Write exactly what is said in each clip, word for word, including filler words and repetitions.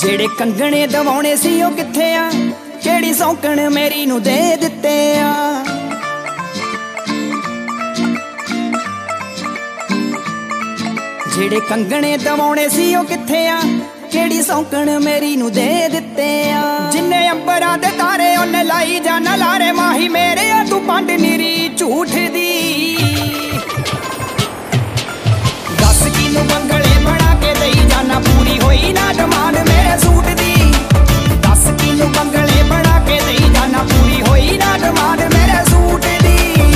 ਜਿਹੜੇ ਕੰਗਣੇ ਦਵਾਉਣੇ ਸੀ ਉਹ ਕਿੱਥੇ ਆ, ਕਿਹੜੀ ਸੌਂਕਣ ਮੇਰੀ ਨੂੰ ਦੇ ਦਿੱਤੇ ਆ। ਜਿਹੜੇ ਕੰਗਣੇ ਦਵਾਉਣੇ ਸੀ ਉਹ ਕਿੱਥੇ ਆ, ਕਿਹੜੀ ਸੌਂਕਣ ਮੇਰੀ ਨੂੰ ਦੇ ਦਿੱਤੇ ਆ। ਜਿੰਨੇ ਅੰਬਰਾਂ ਦੇ ਤਾਰੇ ਉਹਨੇ ਲਾਈ ਜਾਣਾ ਲਾਰੇ, ਮਾਹੀ ਮੇਰੇ ਆ ਤੂੰ ਪੰਡ ਨਿਰੀ ਝੂਠ ਦੀ। ਦੱਸ ਕਿਨੂੰ ਬੰਗਲੇ ਬਣਾ ਕੇ ਦਈ ਜਾਣਾ, ਪੂਰੀ ਹੋਈ ਨਾ ਡਿਮਾਂਡ ਮੇਰੇ ਸੂਟ ਦੀ। ਦੱਸ ਕਿਨੂੰ ਬੰਗਲੇ ਬਣਾ ਕੇ ਦਈ ਜਾਣਾ, ਪੂਰੀ ਹੋਈ ਨਾ ਡਿਮਾਂਡ ਮੇਰੇ ਸੂਟ ਦੀ।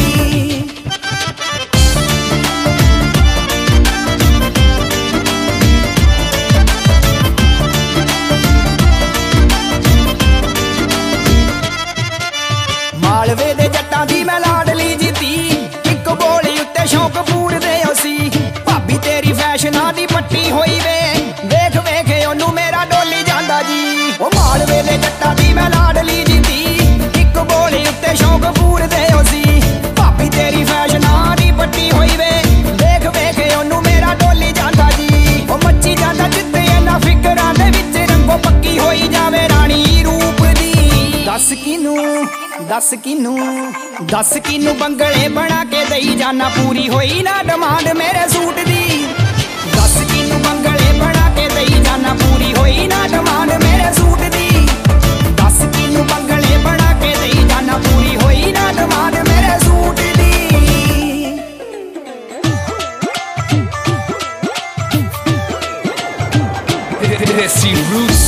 ਮਾਲਵੇ ਦੇ ਜੱਟਾਂ ਦੀ ਮੈਂ ਲਾਡਲੀ ਜਿੱਤੀ, ਇੱਕ ਬੋਲੀ ਉੱਤੇ ਸ਼ੌਕ ਪੂਰਦੇ ਅਸੀਂ। ਭਾਬੀ ਤੇਰੀ ਫੈਸ਼ਨਾਂ ਦੀ ਪੱਟੀ ਹੋਈ ਵੇ, ਵੇਖ ਵੇਖ ਉਹਨੂੰ ਮੇਰਾ ਡੋਲੀ ਜਾਂਦਾ ਜੀ। ਉਹ ਮਾਲਵੇ ਦੇ ਜੱਟਾਂ ਦੀ ਮੈਂ ਲਾਡਲੀ ਜਿੱਤੀ, ਇੱਕ ਬੋਲੀ ਉੱਤੇ ਸ਼ੌਕ ਪੂਰਦੇ ਅਸੀਂ। ਭਾਬੀ ਤੇਰੀ ਫੈਸ਼ਨਾਂ ਦੀ ਪੱਟੀ ਹੋਈ ਵੇ, ਵੇਖ ਵੇਖ ਉਹਨੂੰ ਮੇਰਾ ਡੋਲੀ ਜਾਂਦਾ ਜੀ। ਉਹ ਮੱਚੀ ਜਾਂਦਾ ਜਿੱਤੇ ਇਹਨਾਂ ਫਿਕਰਾਂ ਦੇ ਵਿੱਚ, ਰੰਗੋ ਪੱਕੀ ਹੋਈ ਜਾਵੇ ਰਾਣੀ ਰੂਪ ਦੀ। ਦੱਸ ਕਿਨੂੰ ਦੱਸ ਕਿਨੂੰ ਦੱਸ ਕਿਨੂੰ ਬੰਗਲੇ ਬਣਾ ਕੇ ਦਈ ਜਾਣਾ, ਪੂਰੀ ਹੋਈ ਨਾ ਡਿਮਾਂਡ ਮੇਰੇ ਸੂਟ ਦੀ। ਦੱਸ ਕਿਨੂੰ ਬੰਗਲੇ ਬਣਾ ਕੇ ਦਈ ਜਾਣਾ, ਪੂਰੀ ਹੋਈ ਨਾ ਡਿਮਾਂਡ ਮੇਰੇ ਸੂਟ ਦੀ। ਦੱਸ ਕਿਨੂੰ ਬੰਗਲੇ ਬਣਾ ਕੇ ਦਈ ਜਾਣਾ, ਪੂਰੀ ਹੋਈ ਨਾ ਡਿਮਾਂਡ ਮੇਰੇ ਸੂਟ ਦੀ। Desi Roots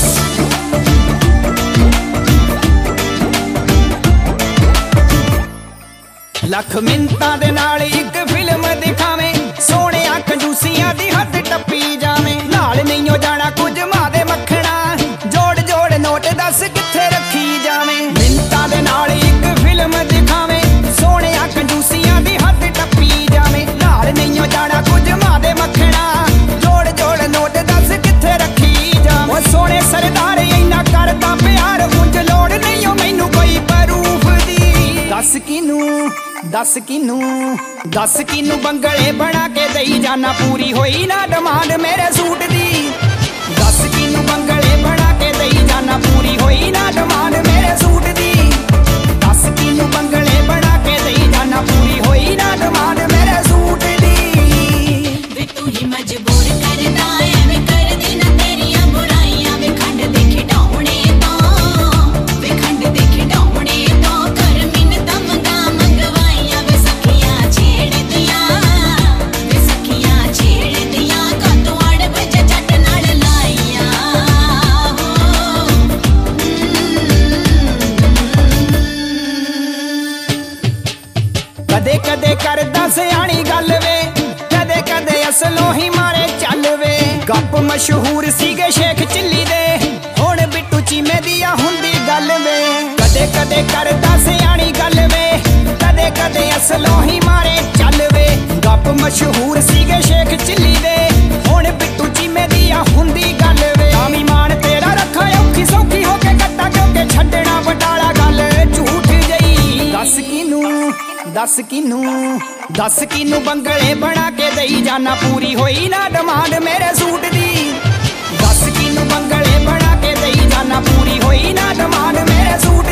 ਲੱਖ ਮਿੰਟਾਂ ਦੇ ਨਾਲ ਇੱਕ ਫਿਲਮ ਦਿਖਾਵੇਂ, ਸੋਹਣਿਆ ਕੰਜੂਸੀਆਂ ਦੀ ਹੱਦ ਟੱਪੀ ਜਾਵੇਂ। ਨਾਲ ਨਹੀਂ ਹੋ ਜਾਣਾ ਕੁਝ ਮਾਂ ਦੇ ਮੱਖਣਾ, ਜੋੜ ਜੋੜ ਨੋਟ ਦੱਸ ਕਿੱਥੇ ਰੱਖੀ ਜਾਵੇਂ। ਮਿੰਟਾਂ ਦੇ ਨਾਲ ਇੱਕ ਫਿਲਮ ਦਿਖਾਵੇਂ, ਸੋਹਣਿਆ ਕੰਜੂਸੀਆਂ ਦੀ ਹੱਦ ਟੱਪੀ ਜਾਵੇਂ। ਨਾਲ ਨਹੀਂ ਹੋ ਜਾਣਾ ਕੁਝ ਮਾਂ ਦੇ ਮੱਖਣਾ, ਜੋੜ ਜੋੜ ਨੋਟ ਦੱਸ ਕਿੱਥੇ ਰੱਖੀ ਜਾਵੇਂ। ਉਹ ਸੋਹਣੇ ਸਰਦਾਰ ਇੰਨਾ ਕਰਦਾ ਪਿਆਰ, ਉਂਝ ਲੋੜ ਨਹੀਂ ਓ ਮੈਨੂੰ ਕੋਈ ਪ੍ਰੂਫ ਦੀ। ਦੱਸ ਕਿਨੂੰ ਦੱਸ ਕਿਨੂੰ ਦੱਸ ਕਿਨੂੰ ਬੰਗਲੇ ਬਣਾ ਕੇ ਦਈ ਜਾਣਾ, ਪੂਰੀ ਹੋਈ ਨਾ ਡਿਮਾਂਡ ਮੇਰੇ ਸੂਟ ਦੀ। ਦੱਸ ਕਿਨੂੰ ਬੰਗਲੇ ਬਣਾ ਕੇ ਦਈ ਜਾਣਾ, ਪੂਰੀ ਹੋਈ ਨਾ ਡਿਮਾਂਡ ਮੇਰੇ ਸੂਟ ਦੀ। ਦੱਸ ਕਿਨੂੰ ਬੰਗਲੇ ਬਣਾ ਕੇ ਦਈ ਜਾਣਾ, ਪੂਰੀ ਹੋਈ ਨਾ ਡਿਮਾਂਡ ਮੇਰੇ ਸੂਟ ਦੀ। ਵੇ ਤੂੰ ਹੀ ਮਜਬੂਰ ਕਰਦਾ ਐਵੇਂ ਕਰਦੀ ਨਾ ਤੇਰੀਆਂ ਬੁਰਾਈਆਂ, ਵੇ ਖੰਡ ਦੇ ਖਿਡੌਣੇ ਤੋਂ ਵੇ ਖੰਡ ਦੇ ਖਿਡੌਣੇ ਤੋਂ ਕਰ ਮਿੰਨਤਾਂ ਮੰਗਾ ਮੰਗਵਾਈਆਂ। ਵੇ ਸਖੀਆਂ ਛੇੜਦੀਆਂ ਵੇ ਸਖੀਆਂ ਛੇੜਦੀਆਂ, ਕਾਤੋਂ ਅੜ ਵਜ ਜੱਟ ਨਾਲ ਲਾਈਆਂ ਹੋ। ਕਦੇ ਕਦੇ ਕਰਦਾ ਸਿਆਣੀ ਗੱਲ ਵੇ, ਕਦੇ ਕਦੇ ਅਸਲੋਂ ਹੀ ਮਾਰੇ ਚੱਲ ਵੇ। ਗੱਪ ਮਸ਼ਹੂਰ ਸੀਗੇ ਸ਼ੇਖ ਚਿੱਲੀ ਦੇ, ਹੁਣ ਬਿੱਟੂ ਚੀਮੇ ਦੀ ਆ ਹੁੰਦੀ ਗੱਲ ਵੇ। ਕਦੇ ਕਦੇ ਕਰਦਾ ਸਿਆਣੀ ਗੱਲ ਵੇ, ਕਦੇ ਕਦੇ ਅਸਲੋਂ ਹੀ ਮਾਰੇ ਚੱਲ ਵੇ। ਗੱਪ ਮਸ਼ਹੂਰ ਸੀਗੇ ਸ਼ੇਖ ਚਿੱਲੀ ਦੇ, ਹੁਣ ਬਿੱਟੂ ਚੀਮੇ ਦੀ ਆ ਹੁੰਦੀ ਗੱਲ ਵੇ। ਆਮੀ ਮਾਨ ਤੇਰਾ ਰੱਖਾ ਔਖੀ ਸੌਖੀ ਹੋ ਕੇ ਕੱਟਾ, ਕਿਉਂਕਿ ਛੱਡਣਾ ਵਟਾਲਾ ਗੱਲ ਝੂਠ ਜਈ। ਦੱਸ ਕਿਨੂੰ ਦੱਸ ਕਿਨੂੰ ਦੱਸ ਕਿਨੂੰ ਬੰਗਲੇ ਬਣਾ ਕੇ ਦਈ ਜਾਣਾ, ਪੂਰੀ ਹੋਈ ਨਾ ਡਿਮਾਂਡ ਮੇਰੇ ਸੂਟ ਦੀ। ਦੱਸ ਕਿਨੂੰ ਬੰਗਲੇ ਬਣਾ ਕੇ ਦਈ ਜਾਣਾ, ਪੂਰੀ ਹੋਈ ਨਾ ਡਿਮਾਂਡ ਮੇਰੇ ਸੂਟ